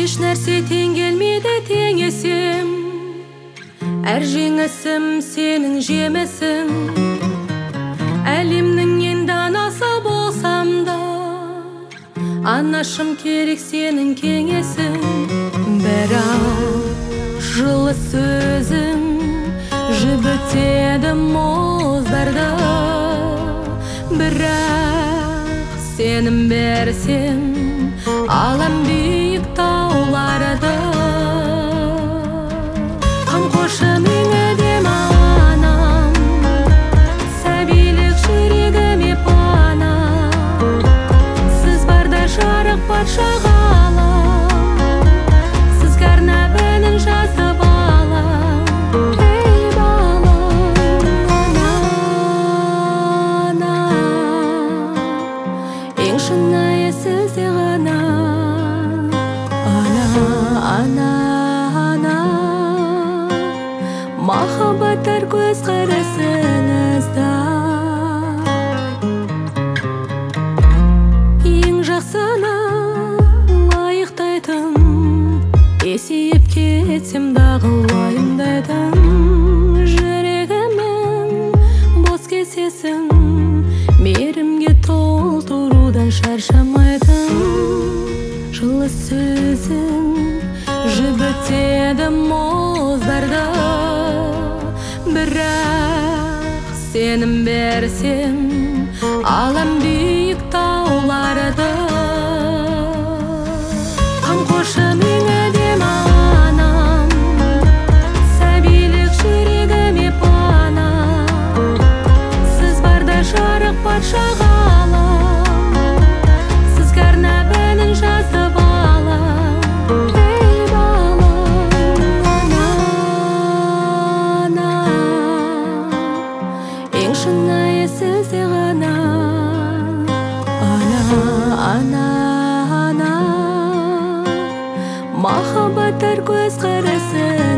Еш нәрсе тең келмейді теңесем, әр жеңісім сенің жемісің. Әлемнің ең данасы болсам да, анашым керек сенің кеңесің. Бірақ жылы сөзің жібітеді мұздарды, бірақ сенім берсең алам биік тауларды. Қамқоршы мені деме анам, сәбилік жүрегіме пана. Сіз барда жарық патша ғалам, сіз карнавалын жазып алам. Ей балам, ана, ең шынайы сізде ғана. Ана, махаббаттар көз қарасыңызда. Ең жақсыны лайықтайтын, есейіп кетсем дағы уайымдайтын. Жүрегімнің бос кесесін мейірімге толтырудан шаршамайтын. Жылы сөзің жібітеді мұздарды, бірақ сенім берсең алам биік тауларды. Қамқоршы мені деме анам, сәбилік жүрегіме пана. Сіз барда жарық патша ғалам, сіз карнавалын жазып алам. Ей балам, ана, ең шынайы сізде ғана. Ана, махаббаттар көз қарасы.